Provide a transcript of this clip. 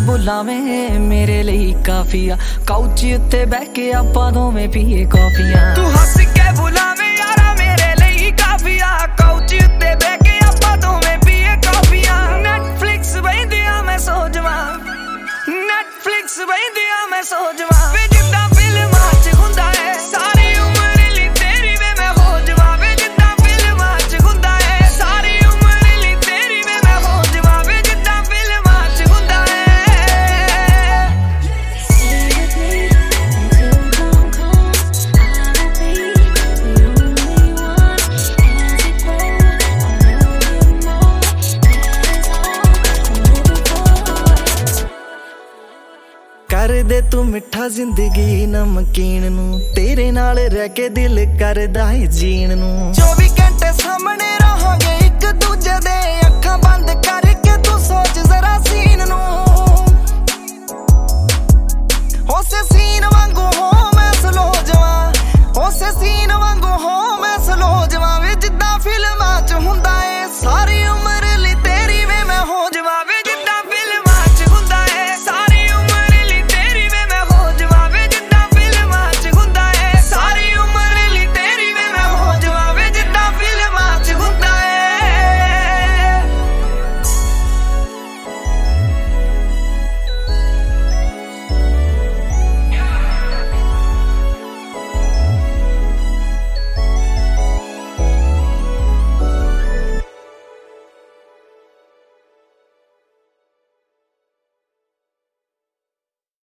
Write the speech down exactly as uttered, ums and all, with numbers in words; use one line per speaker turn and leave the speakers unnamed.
बुलावें मेरे लिए काफी आ काउच उत्ते बह के आपां दोवें पीए कॉफियां
तू हंस के बुलावें यारा मेरे लिए काफी आ काउच उत्ते बह के आपां दोवें पीए कॉफियां नेटफ्लिक्स बहिंदियां मैं सो जावां नेटफ्लिक्स बहिंदियां मैं सो जावां वे जिद्दां फिल्मां च हुंदा है सारी उम्र लई तेरी वे मैं हो जावां वे जिद्दां फिल्मां च हुंदा है सारी उम्र लई तेरी वे मैं हो जावां वे जिद्दां फिल्मां च हुंदा है
कर दे तू मिठा जिंदगी नमकीन नू तेरे नाल रह के दिल करदा है जीण नू
चौबीस घंटे सामने रहांगे एक दूजे दे अखां बंद करके तू सोच जरा सीन नू उस सीन वांगू हो